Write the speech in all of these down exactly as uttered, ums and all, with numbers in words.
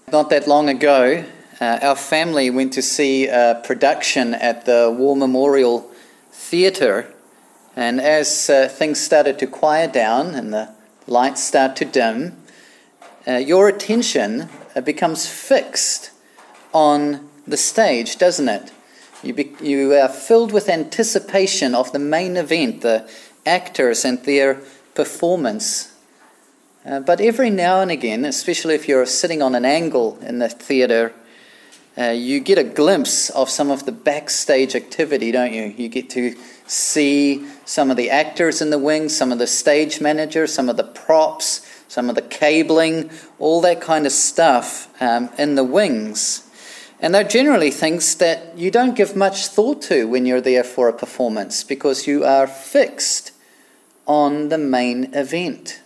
Not that long ago, uh, our family went to see a production at the War Memorial Theatre, and as uh, things started to quiet down and the lights start to dim, uh, your attention uh, becomes fixed on the stage, doesn't it? You, be- you are filled with anticipation of the main event, the actors and their performance. Uh, but every now and again, especially if you're sitting on an angle in the theatre, uh, you get a glimpse of some of the backstage activity, don't you? You get to see some of the actors in the wings, some of the stage managers, some of the props, some of the cabling, all that kind of stuff um, in the wings. And they're generally things that you don't give much thought to when you're there for a performance because you are fixed on the main event.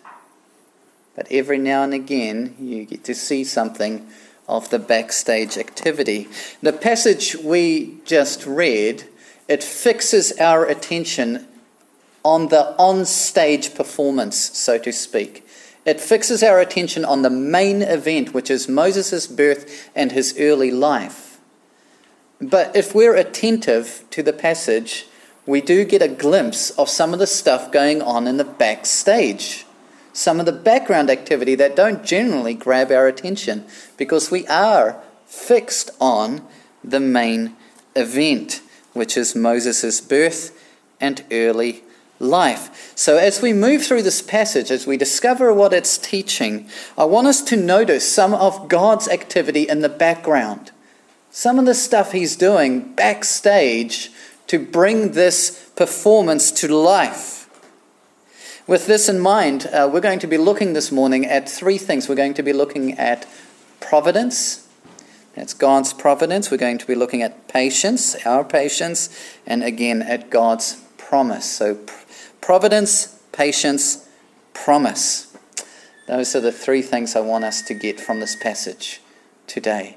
But every now and again, you get to see something of the backstage activity. The passage we just read, it fixes our attention on the on-stage performance, so to speak. It fixes our attention on the main event, which is Moses' birth and his early life. But if we're attentive to the passage, we do get a glimpse of some of the stuff going on in the backstage. Some of the background activity that don't generally grab our attention because we are fixed on the main event, which is Moses' birth and early life. So as we move through this passage, as we discover what it's teaching, I want us to notice some of God's activity in the background. Some of the stuff he's doing backstage to bring this performance to life. With this in mind, uh, we're going to be looking this morning at three things. We're going to be looking at providence. That's God's providence. We're going to be looking at patience, our patience, and again at God's promise. So providence, patience, promise. Those are the three things I want us to get from this passage today.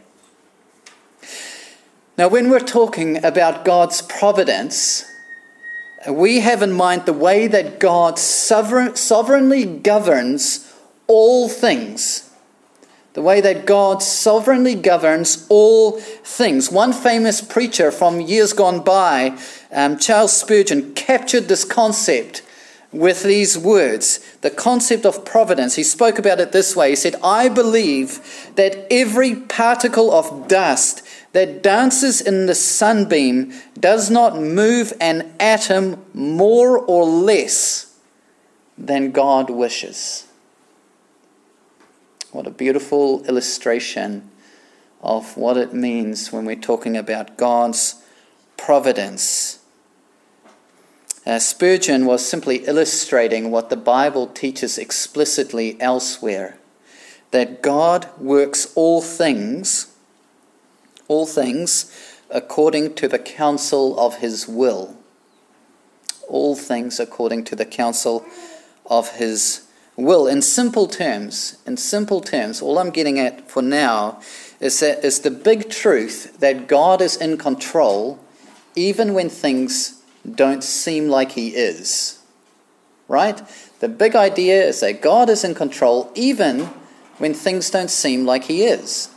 Now, when we're talking about God's providence, we have in mind the way that God sovereign, sovereignly governs all things. The way that God sovereignly governs all things. One famous preacher from years gone by, um, Charles Spurgeon, captured this concept with these words, the concept of providence. He spoke about it this way. He said, "I believe that every particle of dust that dances in the sunbeam does not move an atom more or less than God wishes." What a beautiful illustration of what it means when we're talking about God's providence. Uh, Spurgeon was simply illustrating what the Bible teaches explicitly elsewhere, that God works all things all things according to the counsel of his will. All things according to the counsel of his will. In simple terms, in simple terms, all I'm getting at for now is that is the big truth that God is in control even when things don't seem like he is. Right? The big idea is that God is in control even when things don't seem like he is.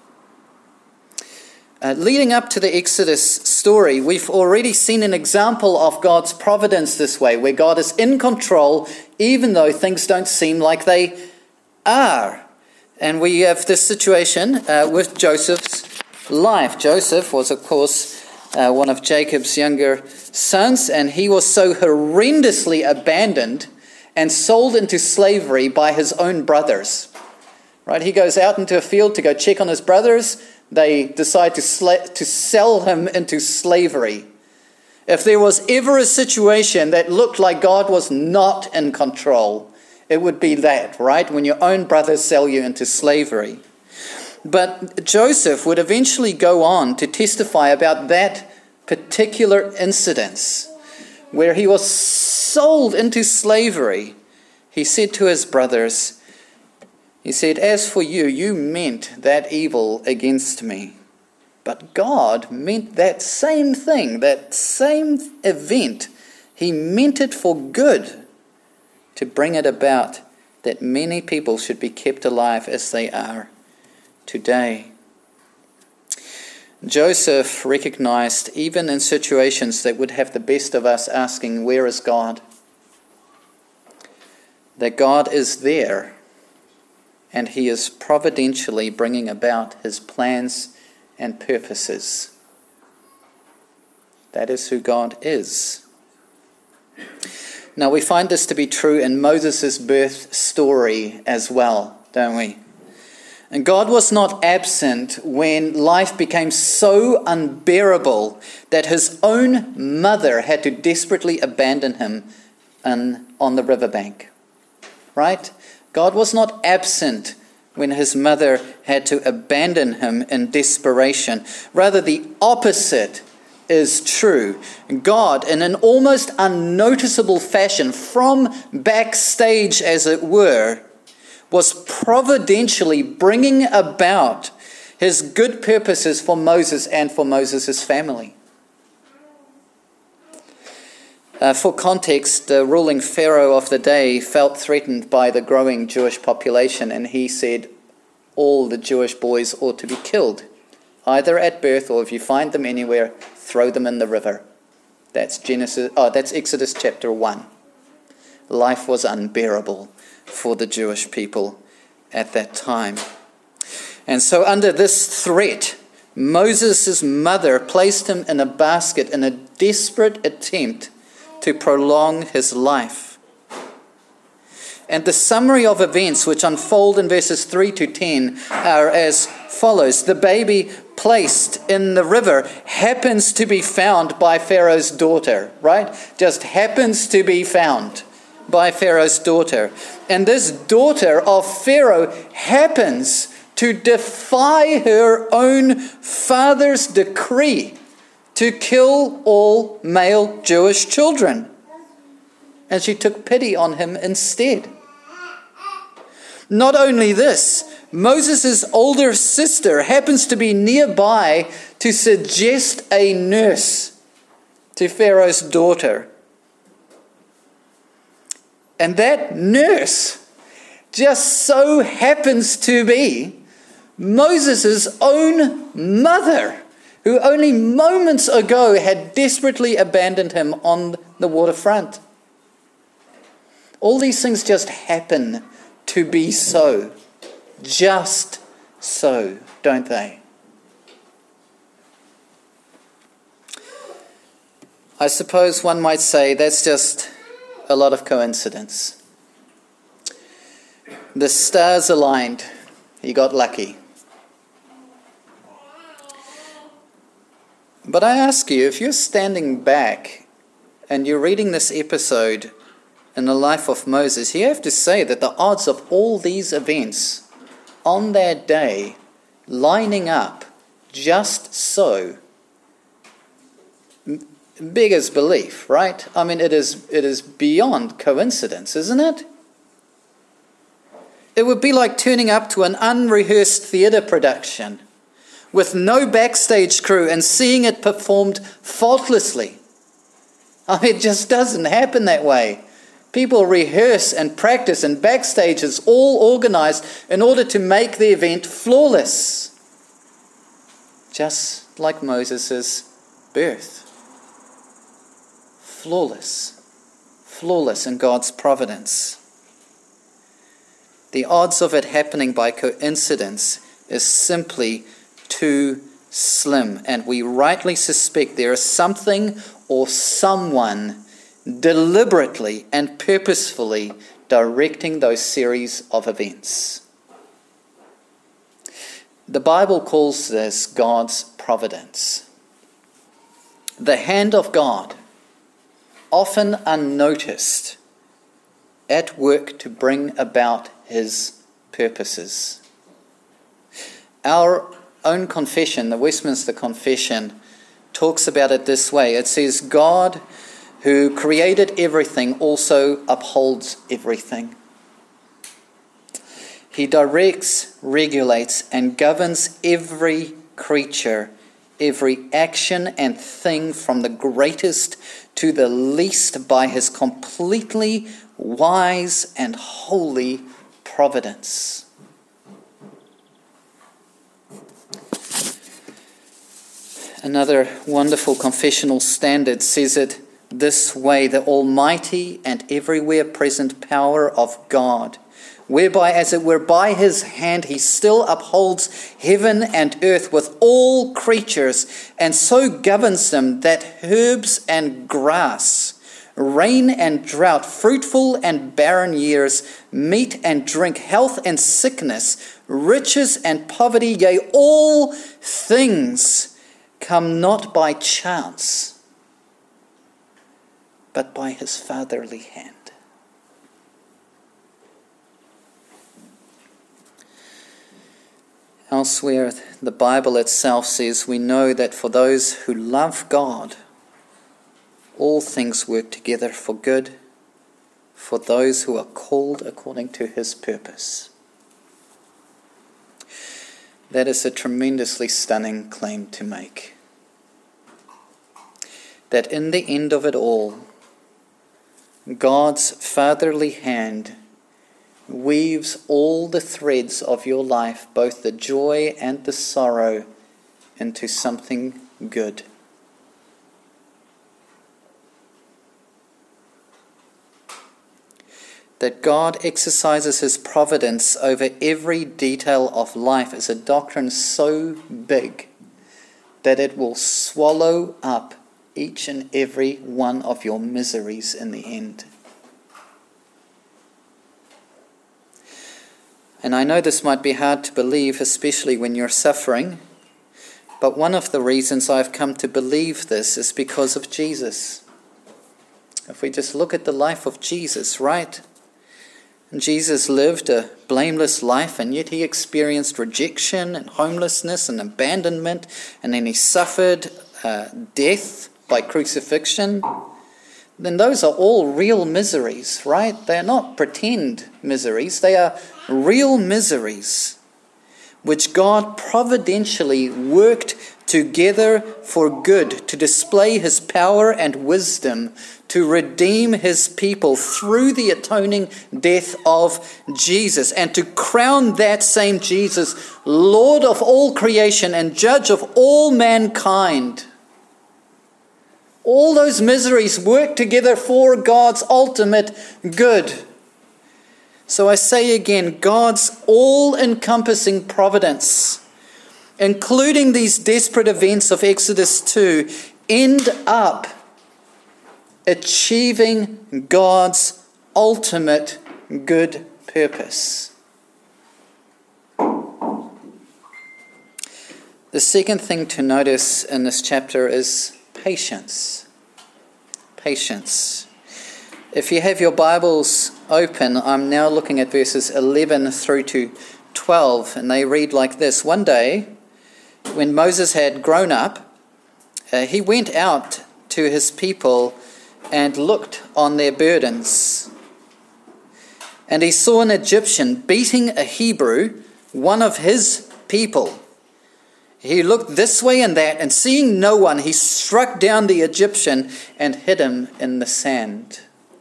Uh, leading up to the Exodus story, we've already seen an example of God's providence this way, where God is in control even though things don't seem like they are. And we have this situation uh, with Joseph's life. Joseph was, of course, uh, one of Jacob's younger sons, and he was so horrendously abandoned and sold into slavery by his own brothers. Right? He goes out into a field to go check on his brothers. They decide to sla- to sell him into slavery. If there was ever a situation that looked like God was not in control, it would be that, right? When your own brothers sell you into slavery. But Joseph would eventually go on to testify about that particular incident where he was sold into slavery. He said to his brothers, He said, "As for you, you meant that evil against me. But God meant that same thing, that same event. He meant it for good, to bring it about that many people should be kept alive as they are today. Joseph recognized, even in situations that would have the best of us asking, where is God? That God is there, and he is providentially bringing about his plans and purposes. That is who God is. Now we find this to be true in Moses' birth story as well, don't we? And God was not absent when life became so unbearable that his own mother had to desperately abandon him on, on the riverbank. Right? God was not absent when his mother had to abandon him in desperation. Rather, the opposite is true. God, in an almost unnoticeable fashion, from backstage as it were, was providentially bringing about his good purposes for Moses and for Moses' family. Uh, for context, the ruling Pharaoh of the day felt threatened by the growing Jewish population, and he said all the Jewish boys ought to be killed, either at birth or if you find them anywhere, throw them in the river. That's Genesis. Oh, that's Exodus chapter one. Life was unbearable for the Jewish people at that time. And so under this threat, Moses' mother placed him in a basket in a desperate attempt to prolong his life. And the summary of events which unfold in verses three to ten are as follows. The baby placed in the river happens to be found by Pharaoh's daughter, right? Just happens to be found by Pharaoh's daughter. And this daughter of Pharaoh happens to defy her own father's decree to kill all male Jewish children. And she took pity on him instead. Not only this, Moses' older sister happens to be nearby to suggest a nurse to Pharaoh's daughter. And that nurse just so happens to be Moses' own mother, who only moments ago had desperately abandoned him on the waterfront. All these things just happen to be so. Just so, don't they? I suppose one might say that's just a lot of coincidence. The stars aligned. He got lucky. But I ask you, if you're standing back and you're reading this episode in the life of Moses, you have to say that the odds of all these events on that day lining up just so beggars belief, right? I mean, it is it is beyond coincidence, isn't it? It would be like turning up to an unrehearsed theatre production with no backstage crew and seeing it performed faultlessly. I mean, it just doesn't happen that way. People rehearse and practice, and backstage is all organized in order to make the event flawless. Just like Moses' birth. Flawless. Flawless in God's providence. The odds of it happening by coincidence is simply too slim, and we rightly suspect there is something or someone deliberately and purposefully directing those series of events. The Bible calls this God's providence. The hand of God, often unnoticed, at work to bring about his purposes. Our own confession, the Westminster Confession, talks about it this way. It says, God, who created everything, also upholds everything. He directs, regulates, and governs every creature, every action and thing, from the greatest to the least, by his completely wise and holy providence. Another wonderful confessional standard says it this way: the almighty and everywhere present power of God, whereby, as it were by his hand, he still upholds heaven and earth with all creatures, and so governs them that herbs and grass, rain and drought, fruitful and barren years, meat and drink, health and sickness, riches and poverty, yea, all things come not by chance, but by his fatherly hand. Elsewhere, the Bible itself says, we know that for those who love God, all things work together for good, for those who are called according to his purpose. That is a tremendously stunning claim to make. That in the end of it all, God's fatherly hand weaves all the threads of your life, both the joy and the sorrow, into something good. That God exercises his providence over every detail of life is a doctrine so big that it will swallow up each and every one of your miseries in the end. And I know this might be hard to believe, especially when you're suffering, but one of the reasons I've come to believe this is because of Jesus. If we just look at the life of Jesus, right? Jesus lived a blameless life, and yet he experienced rejection and homelessness and abandonment, and then he suffered uh, death by crucifixion. Then those are all real miseries, right? They are not pretend miseries. They are real miseries which God providentially worked together for good, to display his power and wisdom, to redeem his people through the atoning death of Jesus, and to crown that same Jesus Lord of all creation and judge of all mankind. All those miseries work together for God's ultimate good. So I say again, God's all-encompassing providence, including these desperate events of Exodus two, end up achieving God's ultimate good purpose. The second thing to notice in this chapter is patience. Patience. If you have your Bibles open, I'm now looking at verses eleven through to twelve, and they read like this. One day, when Moses had grown up, uh, he went out to his people and looked on their burdens. And he saw an Egyptian beating a Hebrew, one of his people. He looked this way and that, and seeing no one, he struck down the Egyptian and hid him in the sand.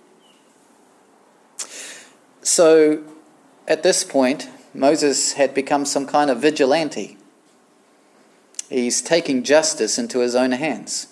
So, at this point, Moses had become some kind of vigilante. He's taking justice into his own hands.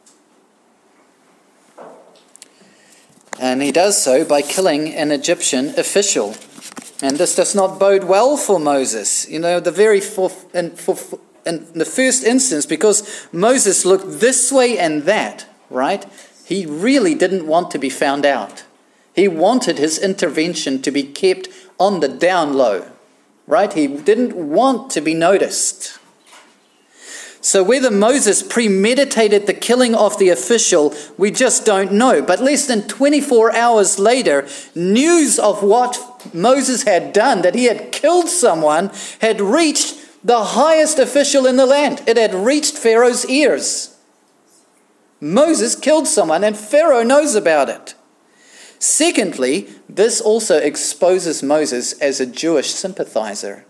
And he does so by killing an Egyptian official. And this does not bode well for Moses. You know, the very for, in, for, in the first instance, because Moses looked this way and that, right? He really didn't want to be found out. He wanted his intervention to be kept on the down low, right? He didn't want to be noticed. So whether Moses premeditated the killing of the official, we just don't know. But less than twenty-four hours later, news of what Moses had done, that he had killed someone, had reached the highest official in the land. It had reached Pharaoh's ears. Moses killed someone, and Pharaoh knows about it. Secondly, this also exposes Moses as a Jewish sympathizer.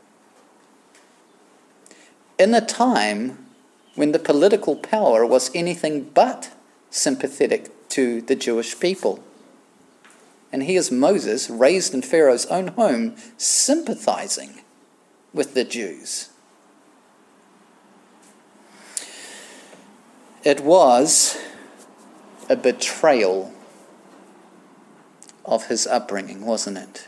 In a time when the political power was anything but sympathetic to the Jewish people. And here's Moses, raised in Pharaoh's own home, sympathizing with the Jews. It was a betrayal of his upbringing, wasn't it?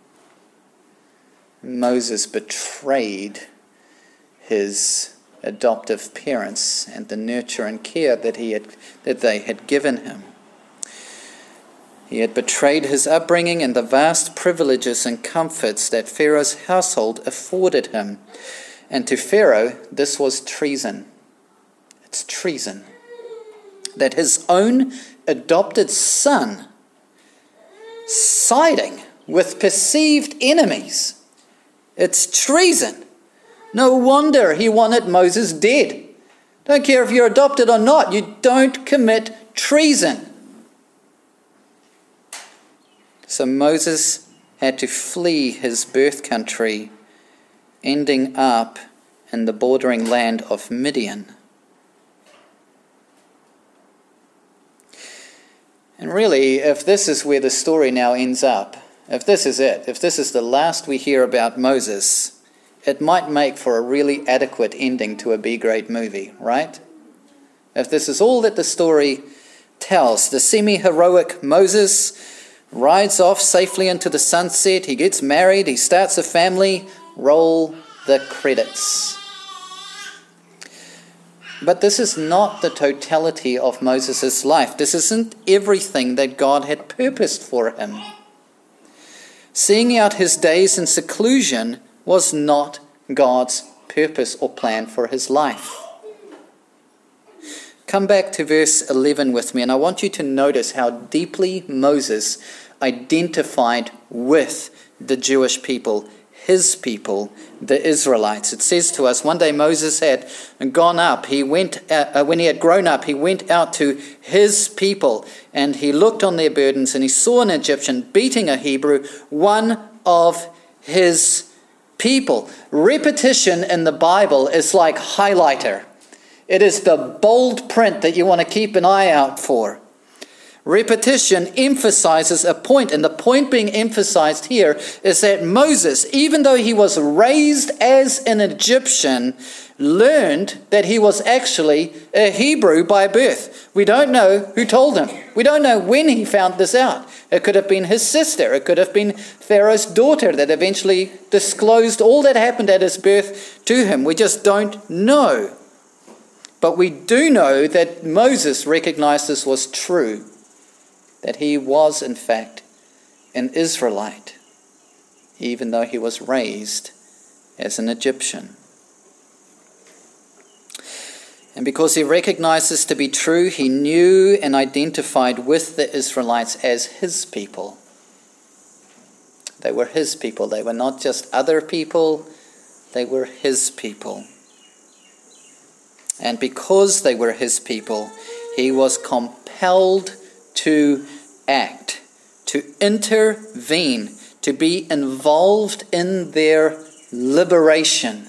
Moses betrayed his adoptive parents and the nurture and care that he had that they had given him. He had betrayed his upbringing and the vast privileges and comforts that Pharaoh's household afforded him. And to Pharaoh, this was treason. It's treason. That his own adopted son, siding with perceived enemies, it's treason. No wonder he wanted Moses dead. Don't care if you're adopted or not, you don't commit treason. So Moses had to flee his birth country, ending up in the bordering land of Midian. And really, if this is where the story now ends up, if this is it, if this is the last we hear about Moses, it might make for a really adequate ending to a B-grade movie, right? If this is all that the story tells, the semi-heroic Moses rides off safely into the sunset, he gets married, he starts a family, roll the credits. But this is not the totality of Moses' life. This isn't everything that God had purposed for him. Seeing out his days in seclusion was not God's purpose or plan for his life. Come back to verse eleven with me, and I want you to notice how deeply Moses identified with the Jewish people, his people, the Israelites. It says to us, one day Moses had gone up, he went, uh, when he had grown up, he went out to his people, and he looked on their burdens, and he saw an Egyptian beating a Hebrew, one of his people. Repetition in the Bible is like highlighter. It is the bold print that you want to keep an eye out for. Repetition emphasizes a point, and the point being emphasized here is that Moses, even though he was raised as an Egyptian, learned that he was actually a Hebrew by birth. We don't know who told him. We don't know when he found this out. It could have been his sister. It could have been Pharaoh's daughter that eventually disclosed all that happened at his birth to him. We just don't know. But we do know that Moses recognized this was true, that he was, in fact, an Israelite, even though he was raised as an Egyptian. And because he recognized this to be true, he knew and identified with the Israelites as his people. They were his people. They were not just other people. They were his people. And because they were his people, he was compelled to act, to intervene, to be involved in their liberation.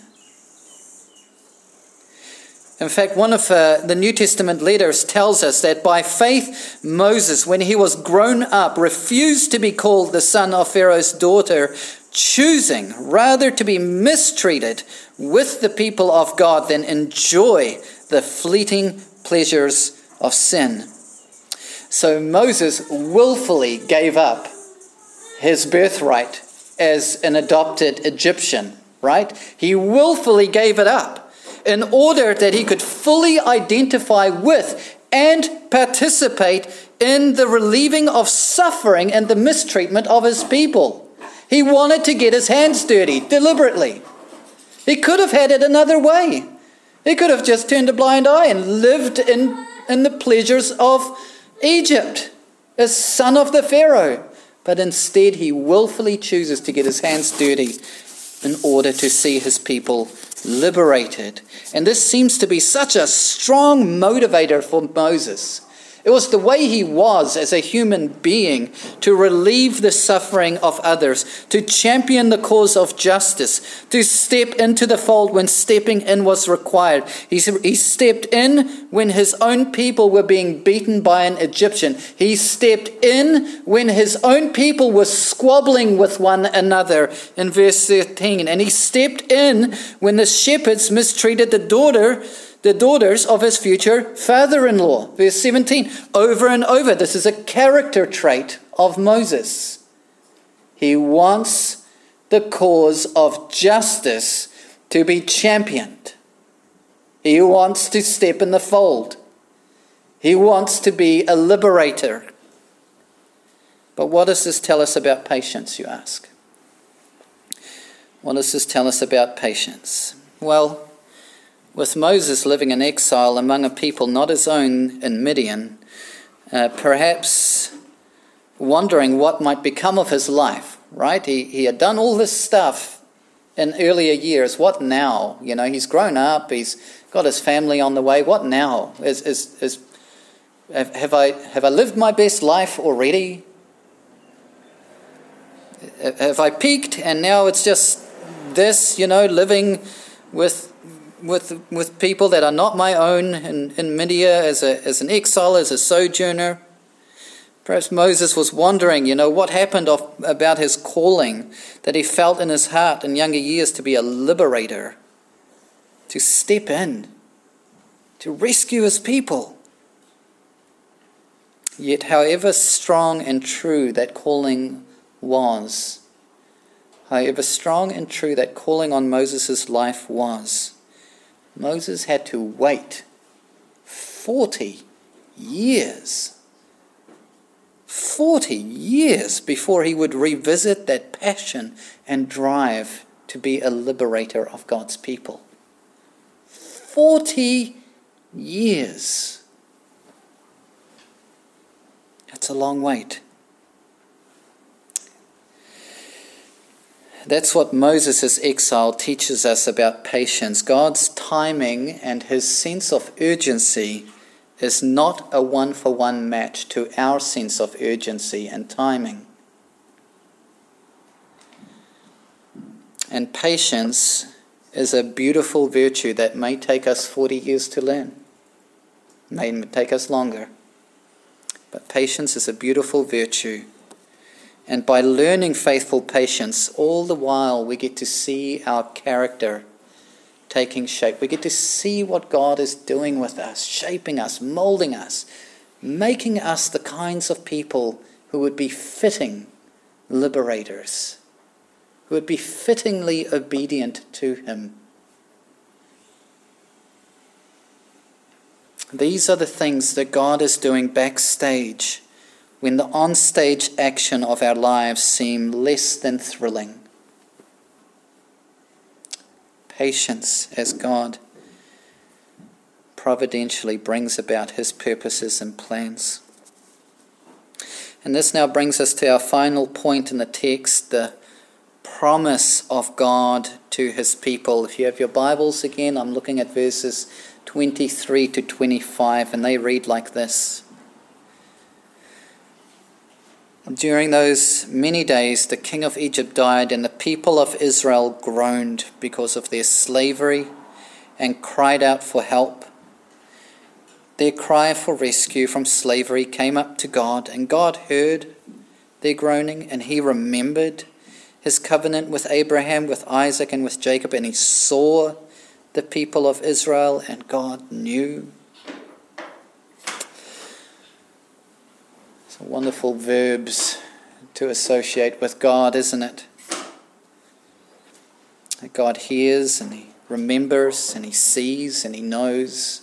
In fact, one of uh, the New Testament letters tells us that by faith, Moses, when he was grown up, refused to be called the son of Pharaoh's daughter, choosing rather to be mistreated with the people of God than enjoy the fleeting pleasures of sin. So Moses willfully gave up his birthright as an adopted Egyptian, right? He willfully gave it up in order that he could fully identify with and participate in the relieving of suffering and the mistreatment of his people. He wanted to get his hands dirty deliberately. He could have had it another way. He could have just turned a blind eye and lived in, in the pleasures of Egypt, as son of the Pharaoh. But instead he willfully chooses to get his hands dirty in order to see his people liberated. And this seems to be such a strong motivator for Moses. It was the way he was as a human being to relieve the suffering of others, to champion the cause of justice, to step into the fold when stepping in was required. He, he stepped in when his own people were being beaten by an Egyptian. He stepped in when his own people were squabbling with one another in verse thirteen. And he stepped in when the shepherds mistreated the daughter the daughters of his future father-in-law. Verse seventeen, over and over, this is a character trait of Moses. He wants the cause of justice to be championed. He wants to step in the fold. He wants to be a liberator. But what does this tell us about patience, you ask? What does this tell us about patience? Well, with Moses living in exile among a people not his own in Midian, uh, perhaps wondering what might become of his life, right? He, he had done all this stuff in earlier years. What now? You know, he's grown up, he's got his family on the way. What now? Is, is, is, have, have I, have I lived my best life already? Have I peaked and now it's just this, you know, living with with with people that are not my own in, in Midian as a as an exile, as a sojourner? Perhaps Moses was wondering, you know, what happened of, about his calling that he felt in his heart in younger years to be a liberator, to step in, to rescue his people. Yet however strong and true that calling was, however strong and true that calling on Moses' life was, Moses had to wait forty years. forty years before he would revisit that passion and drive to be a liberator of God's people. forty years. That's a long wait. That's what Moses' exile teaches us about patience. God's timing and his sense of urgency is not a one-for-one match to our sense of urgency and timing. And patience is a beautiful virtue that may take us forty years to learn. May take us longer. But patience is a beautiful virtue. And by learning faithful patience, all the while we get to see our character taking shape. We get to see what God is doing with us, shaping us, molding us, making us the kinds of people who would be fitting liberators, who would be fittingly obedient to him. These are the things that God is doing backstage when the on-stage action of our lives seem less than thrilling. Patience as God providentially brings about his purposes and plans. And this now brings us to our final point in the text, the promise of God to his people. If you have your Bibles again, I'm looking at verses twenty-three to twenty-five, and they read like this. During those many days, the king of Egypt died, and the people of Israel groaned because of their slavery and cried out for help. Their cry for rescue from slavery came up to God, and God heard their groaning, and he remembered his covenant with Abraham, with Isaac, and with Jacob, and he saw the people of Israel, and God knew. It's wonderful verbs to associate with God, isn't it? God hears and he remembers and he sees and he knows.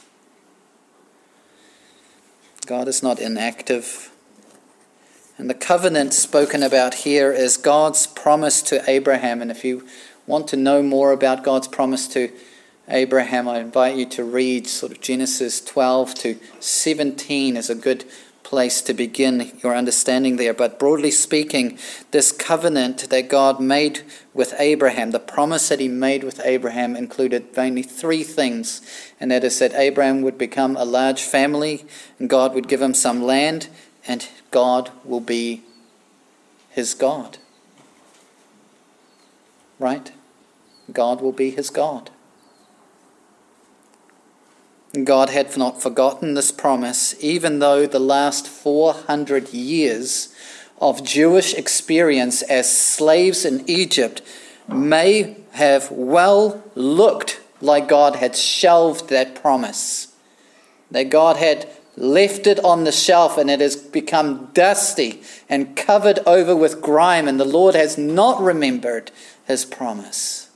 God is not inactive. And the covenant spoken about here is God's promise to Abraham. And if you want to know more about God's promise to Abraham, I invite you to read sort of Genesis twelve to seventeen is a good place to begin your understanding there. But broadly speaking, this covenant that God made with Abraham, the promise that he made with Abraham included mainly three things. And that is that Abraham would become a large family, and God would give him some land, and God will be his God. Right? God will be his God. God had not forgotten this promise, even though the last four hundred years of Jewish experience as slaves in Egypt may have well looked like God had shelved that promise. That God had left it on the shelf and it has become dusty and covered over with grime, and the Lord has not remembered his promise.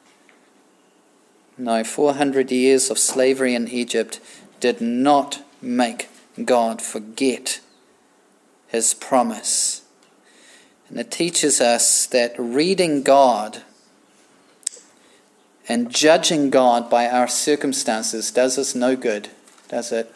No, four hundred years of slavery in Egypt did not make God forget his promise. And it teaches us that reading God and judging God by our circumstances does us no good, does it?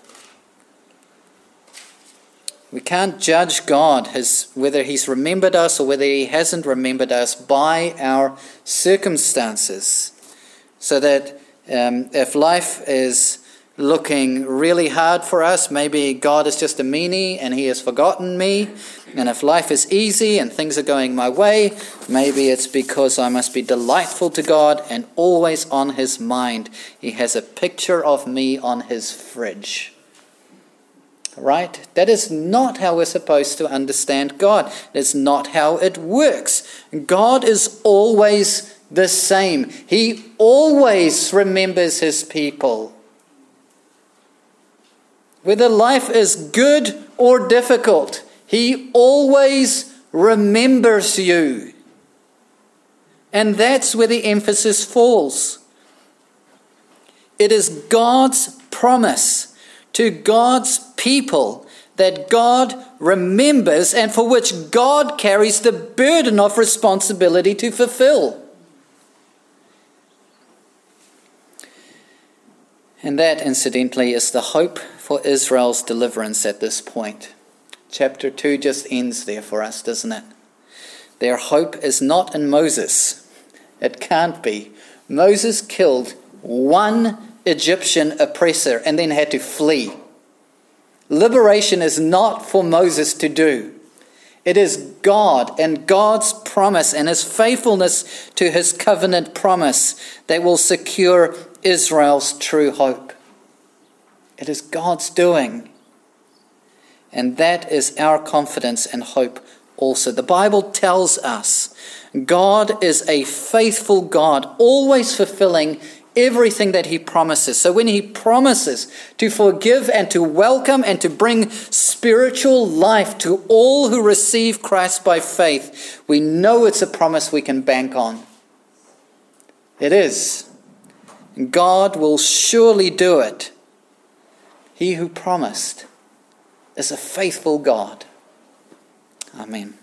We can't judge God, his, whether he's remembered us or whether he hasn't remembered us, by our circumstances. So that um, if life is looking really hard for us, maybe God is just a meanie and he has forgotten me. And if life is easy and things are going my way, maybe it's because I must be delightful to God and always on his mind. He has a picture of me on his fridge. Right? That is not how we're supposed to understand God. That's not how it works. God is always the same. He always remembers his people. Whether life is good or difficult, he always remembers you. And that's where the emphasis falls. It is God's promise to God's people that God remembers and for which God carries the burden of responsibility to fulfill. And that, incidentally, is the hope for Israel's deliverance at this point. Chapter two just ends there for us, doesn't it? Their hope is not in Moses. It can't be. Moses killed one Egyptian oppressor and then had to flee. Liberation is not for Moses to do. It is God and God's promise and his faithfulness to his covenant promise that will secure Israel's true hope. It is God's doing. And that is our confidence and hope also. The Bible tells us God is a faithful God, always fulfilling everything that he promises. So when he promises to forgive and to welcome and to bring spiritual life to all who receive Christ by faith, we know it's a promise we can bank on. It is. God will surely do it. He who promised is a faithful God. Amen.